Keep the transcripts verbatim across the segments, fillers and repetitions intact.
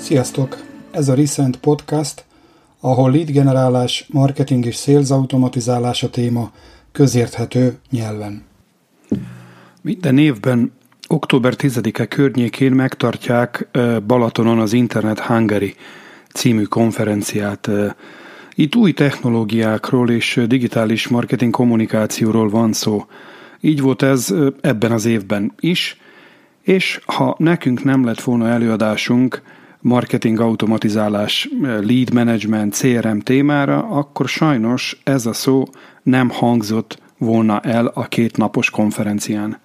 Sziasztok! Ez a Recent Podcast, ahol lead generálás, marketing és sales automatizálás a téma közérthető nyelven. Minden évben október tizedike környékén megtartják Balatonon az Internet Hungary című konferenciát. Itt új technológiákról és digitális marketing kommunikációról van szó. Így volt ez ebben az évben is, és ha nekünk nem lett volna előadásunk marketing automatizálás, lead management, cé er em témára, akkor sajnos ez a szó nem hangzott volna el a kétnapos konferencián.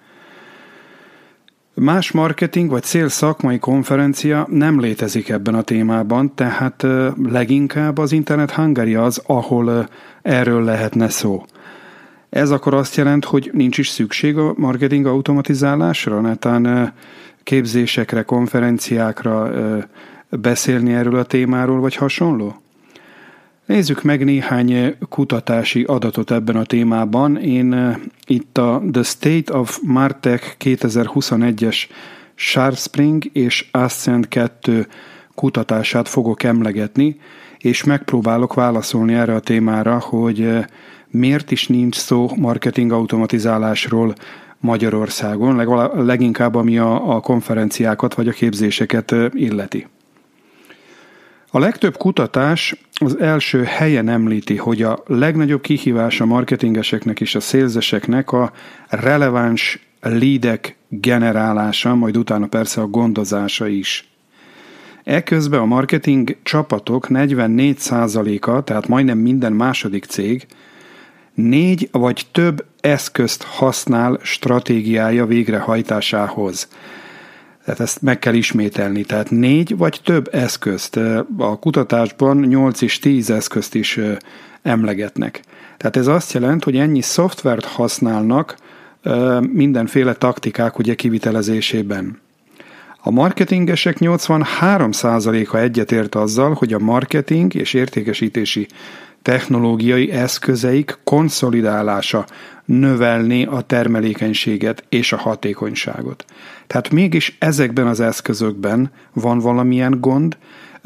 Más marketing vagy sales szakmai konferencia nem létezik ebben a témában, tehát leginkább az Internet Hungary az, ahol erről lehetne szó. Ez akkor azt jelent, hogy nincs is szükség a marketing automatizálásra, netán képzésekre, konferenciákra beszélni erről a témáról, vagy hasonló? Nézzük meg néhány kutatási adatot ebben a témában. Én itt a The State of MarTech kétezer-huszonegyes SharpSpring és Ascend kettő kutatását fogok emlegetni, és megpróbálok válaszolni erre a témára, hogy miért is nincs szó marketing automatizálásról Magyarországon, leginkább ami a, a konferenciákat vagy a képzéseket illeti. A legtöbb kutatás az első helyen említi, hogy a legnagyobb kihívás a marketingeseknek és a széleseknek a releváns leadek generálása, majd utána persze a gondozása is. Eközben a marketing csapatok negyvennégy százaléka, tehát majdnem minden második cég, négy vagy több eszközt használ stratégiája végrehajtásához. Tehát ezt meg kell ismételni. Tehát négy vagy több eszközt. A kutatásban nyolc és tíz eszközt is emlegetnek. Tehát ez azt jelent, hogy ennyi szoftvert használnak mindenféle taktikák ugye kivitelezésében. A marketingesek nyolcvanhárom százaléka egyetért azzal, hogy a marketing és értékesítési technológiai eszközeik konszolidálása növelné a termelékenységet és a hatékonyságot. Tehát mégis ezekben az eszközökben van valamilyen gond,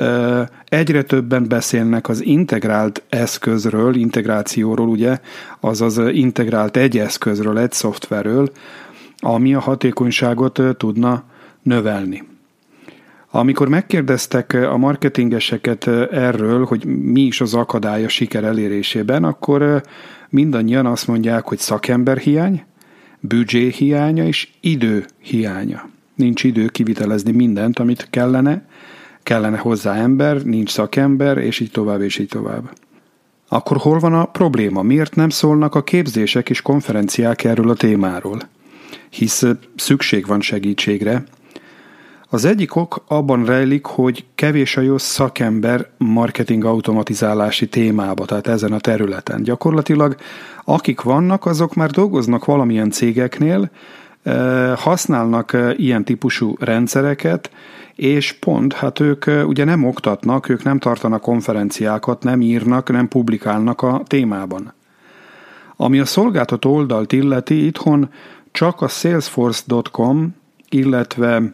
egyre többen beszélnek az integrált eszközről, integrációról, ugye, azaz integrált egy eszközről, egy szoftverről, ami a hatékonyságot tudna növelni. Amikor megkérdeztek a marketingeseket erről, hogy mi is az akadály a siker elérésében, akkor mindannyian azt mondják, hogy szakemberhiány, büdzsé hiánya és idő hiánya. Nincs idő kivitelezni mindent, amit kellene, kellene hozzá ember, nincs szakember, és így tovább, és így tovább. Akkor hol van a probléma? Miért nem szólnak a képzések és konferenciák erről a témáról? Hisz szükség van segítségre. Az egyik ok abban rejlik, hogy kevés a jó szakember marketing automatizálási témába, tehát ezen a területen. Gyakorlatilag akik vannak, azok már dolgoznak valamilyen cégeknél, használnak ilyen típusú rendszereket, és pont, hát ők ugye nem oktatnak, ők nem tartanak konferenciákat, nem írnak, nem publikálnak a témában. Ami a szolgáltató oldalt illeti, itthon csak a salesforce pont com, illetve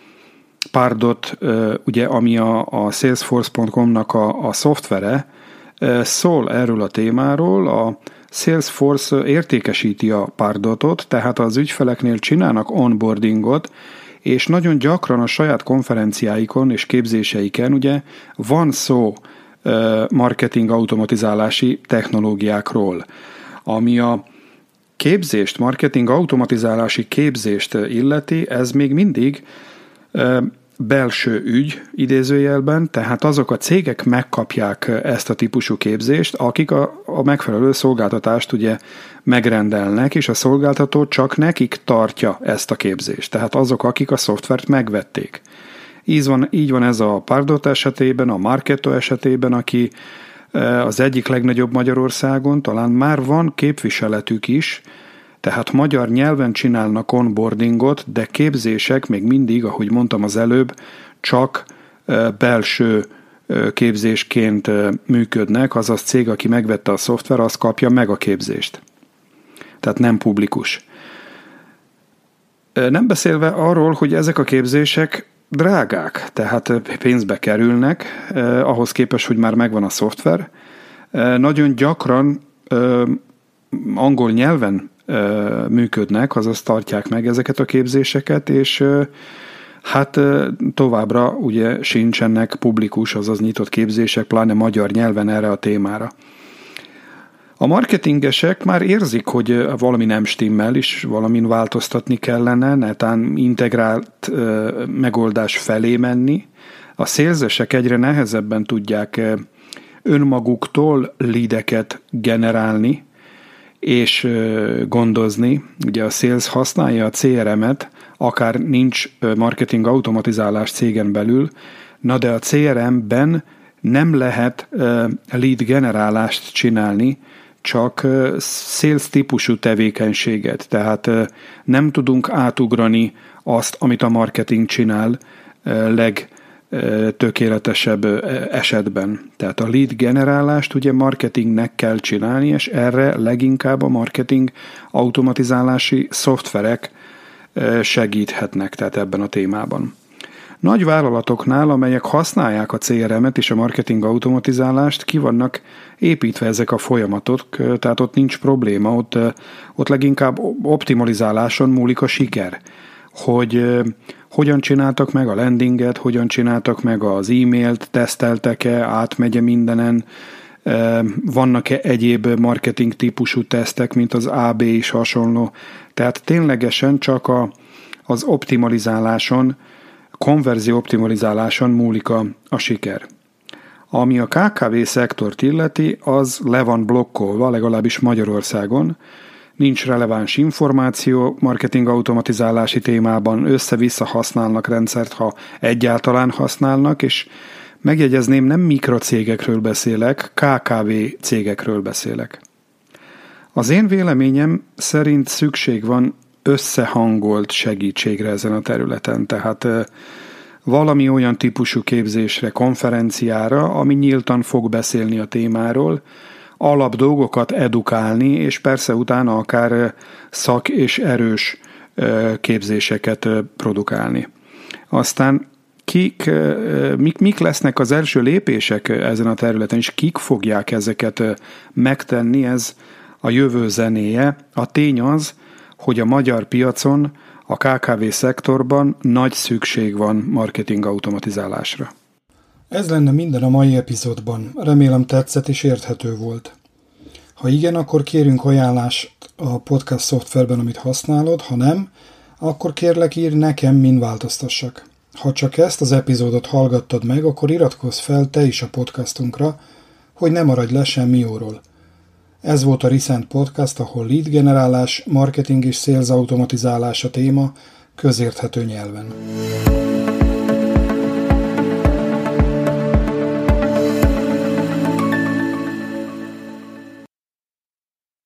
Pardot, ugye, ami a, a salesforce pont com-nak a, a szoftvere, szól erről a témáról. A Salesforce értékesíti a Pardotot, tehát az ügyfeleknél csinálnak onboardingot, és nagyon gyakran a saját konferenciáikon és képzéseiken ugye van szó marketing automatizálási technológiákról. Ami a képzést, marketing automatizálási képzést illeti, ez még mindig belső ügy idézőjelben, tehát azok a cégek megkapják ezt a típusú képzést, akik a, a megfelelő szolgáltatást ugye megrendelnek, és a szolgáltató csak nekik tartja ezt a képzést. Tehát azok, akik a szoftvert megvették. Így van, így van ez a Pardot esetében, a Marketo esetében, aki az egyik legnagyobb Magyarországon, talán már van képviseletük is, tehát magyar nyelven csinálnak onboardingot, de képzések még mindig, ahogy mondtam az előbb, csak belső képzésként működnek, azaz cég, aki megvette a szoftver, az kapja meg a képzést. Tehát nem publikus. Nem beszélve arról, hogy ezek a képzések drágák, tehát pénzbe kerülnek, eh, ahhoz képest, hogy már megvan a szoftver. Eh, nagyon gyakran eh, angol nyelven eh, működnek, azaz tartják meg ezeket a képzéseket, és eh, hát eh, továbbra ugye sincsenek publikus, azaz nyitott képzések, pláne magyar nyelven erre a témára. A marketingesek már érzik, hogy valami nem stimmel, és valamin változtatni kellene, netán integrált uh, megoldás felé menni. A szélzesek egyre nehezebben tudják uh, önmaguktól leadeket generálni és uh, gondozni. Ugye a sales használja a cé er em-et, akár nincs uh, marketing automatizálás cégen belül, na de a cé er em-ben nem lehet uh, lead generálást csinálni, csak sales típusú tevékenységet, tehát nem tudunk átugrani azt, amit a marketing csinál legtökéletesebb esetben. Tehát a lead generálást ugye marketingnek kell csinálni, és erre leginkább a marketing automatizálási szoftverek segíthetnek, tehát ebben a témában. Nagy vállalatoknál, amelyek használják a cé er em-et és a marketing automatizálást, ki vannak építve ezek a folyamatok, tehát ott nincs probléma, ott, ott leginkább optimalizáláson múlik a siker. Hogy hogyan csináltak meg a landinget, hogyan csináltak meg az e-mailt, teszteltek-e, átmegye mindenen, vannak-e egyéb marketing típusú tesztek, mint az á bé is hasonló. Tehát ténylegesen csak a, az optimalizáláson, konverzió optimalizáláson múlik a, a siker. Ami a ká ká vé szektort illeti, az le van blokkolva, legalábbis Magyarországon. Nincs releváns információ marketing automatizálási témában, össze-vissza használnak rendszert, ha egyáltalán használnak, és megjegyezném, nem mikrocégekről beszélek, ká ká vé cégekről beszélek. Az én véleményem szerint szükség van összehangolt segítségre ezen a területen, tehát valami olyan típusú képzésre, konferenciára, ami nyíltan fog beszélni a témáról, alap dolgokat edukálni, és persze utána akár szak és erős képzéseket produkálni. Aztán kik, mik, mik lesznek az első lépések ezen a területen, és kik fogják ezeket megtenni, ez a jövő zenéje. A tény az, hogy a magyar piacon, a ká ká vé szektorban nagy szükség van marketing automatizálásra. Ez lenne minden a mai epizódban. Remélem tetszett és érthető volt. Ha igen, akkor kérünk ajánlást a podcast szoftverben, amit használod, ha nem, akkor kérlek írj nekem, min változtassak. Ha csak ezt az epizódot hallgattad meg, akkor iratkozz fel te is a podcastunkra, hogy ne maradj le semmi jóról. Ez volt a Recent Podcast, ahol lead generálás, marketing és sales automatizálás a téma közérthető nyelven.